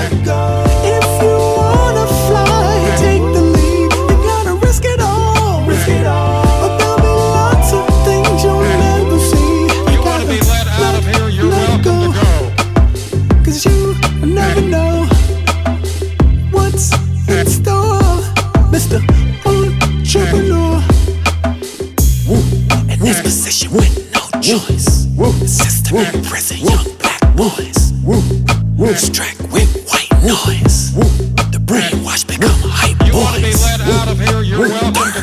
let go. If you wanna fly, take the lead. You gotta risk it all. Risk it all. But there'll be lots of things you'll never see. You wanna be let out of here, you're welcome to go. 'Cause you never know what's in store, Mr. Entrepreneur. In this position with no choice, the system imprison young black boys. Distract with white noise. The brainwash become hype You wanna be boys. let out of here, you're welcome to